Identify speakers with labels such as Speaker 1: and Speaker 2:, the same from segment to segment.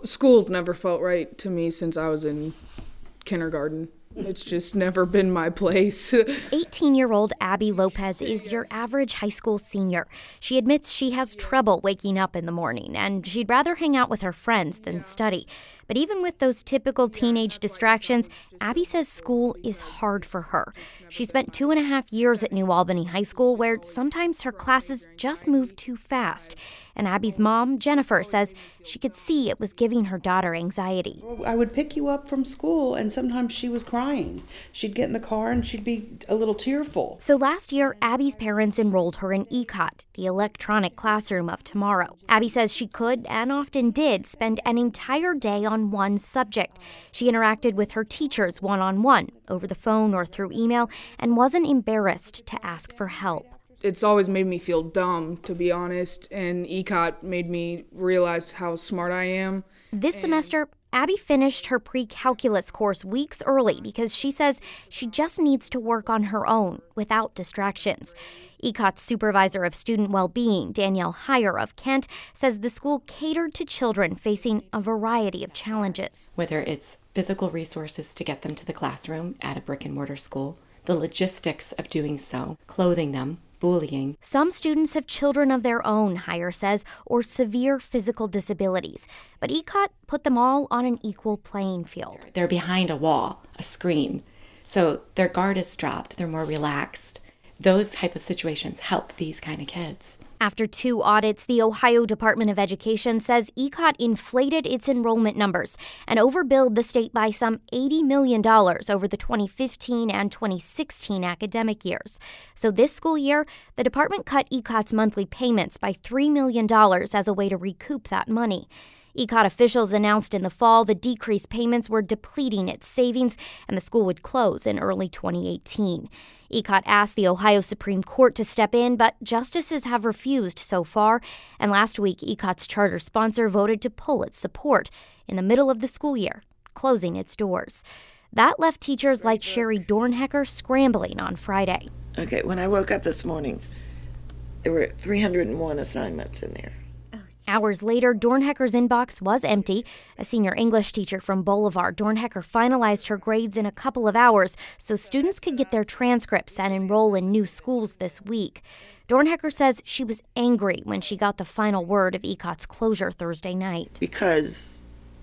Speaker 1: School's never felt right to me since I was in kindergarten. It's just never been my place.
Speaker 2: 18-year-old Abby Lopez is your average high school senior. She admits she has trouble waking up in the morning, and she'd rather hang out with her friends than study. But even with those typical teenage distractions, Abby says school is hard for her. She spent 2.5 years at New Albany High School, where sometimes her classes just move too fast. And Abby's mom, Jennifer, says she could see it was giving her daughter anxiety.
Speaker 3: I would pick you up from school, and sometimes she was crying. She'd get in the car and she'd be a little tearful.
Speaker 2: So last year, Abby's parents enrolled her in ECOT, the electronic classroom of tomorrow. Abby says she could, and often did, spend an entire day on one subject. She interacted with her teachers one-on-one, over the phone or through email, and wasn't embarrassed to ask for help.
Speaker 1: It's always made me feel dumb, to be honest, and ECOT made me realize how smart I am.
Speaker 2: This semester, Abby finished her pre-calculus course weeks early because she says she just needs to work on her own without distractions. ECOT's supervisor of student well-being, Danielle Heyer of Kent, says the school catered to children facing a variety of challenges.
Speaker 4: Whether it's physical resources to get them to the classroom at a brick-and-mortar school, the logistics of doing so, clothing them, bullying.
Speaker 2: Some students have children of their own, Heyer says, or severe physical disabilities. But ECOT put them all on an equal playing field.
Speaker 4: They're behind a wall, a screen, so their guard is dropped, they're more relaxed. Those type of situations help these kind of kids.
Speaker 2: After 2 audits, the Ohio Department of Education says ECOT inflated its enrollment numbers and overbilled the state by some $80 million over the 2015 and 2016 academic years. So this school year, the department cut ECOT's monthly payments by $3 million as a way to recoup that money. ECOT officials announced in the fall the decreased payments were depleting its savings and the school would close in early 2018. ECOT asked the Ohio Supreme Court to step in, but justices have refused so far. And last week, ECOT's charter sponsor voted to pull its support in the middle of the school year, closing its doors. That left teachers like Sherry Dornhecker scrambling on Friday.
Speaker 5: Okay, when I woke up this morning, there were 301 assignments in there.
Speaker 2: Hours later, Dornhecker's inbox was empty. A senior English teacher from Boulevard, Dornhecker finalized her grades in a couple of hours so students could get their transcripts and enroll in new schools this week. Dornhecker says she was angry when she got the final word of ECOT's closure Thursday night.
Speaker 5: Because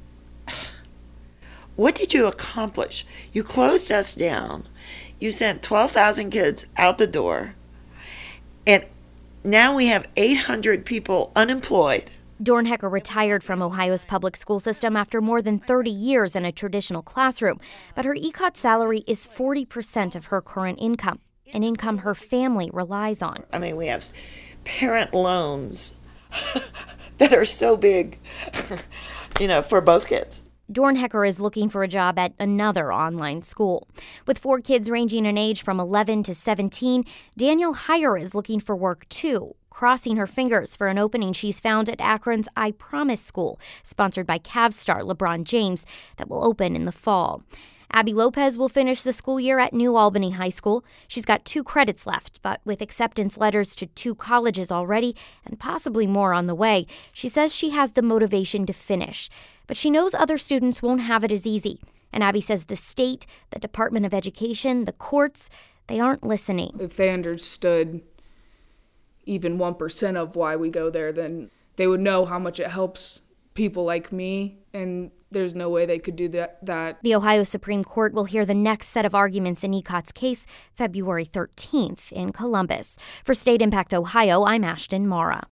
Speaker 5: what did you accomplish? You closed us down. You sent 12,000 kids out the door. And now we have 800 people unemployed.
Speaker 2: Dornhecker retired from Ohio's public school system after more than 30 years in a traditional classroom, but her ECOT salary is 40% of her current income, an income her family relies on.
Speaker 5: I mean, we have parent loans that are so big, for both kids.
Speaker 2: Dornhecker is looking for a job at another online school. With 4 kids ranging in age from 11 to 17, Danielle Heyer is looking for work too, crossing her fingers for an opening she's found at Akron's I Promise School, sponsored by Cavs star LeBron James, that will open in the fall. Abby Lopez will finish the school year at New Albany High School. She's got 2 credits left, but with acceptance letters to 2 colleges already and possibly more on the way, she says she has the motivation to finish. But she knows other students won't have it as easy. And Abby says the state, the Department of Education, the courts, they aren't listening.
Speaker 1: If they understood even 1% of why we go there, then they would know how much it helps people like me, and there's no way they could do that.
Speaker 2: The Ohio Supreme Court will hear the next set of arguments in ECOT's case February 13th in Columbus. For State Impact Ohio, I'm Ashton Mara.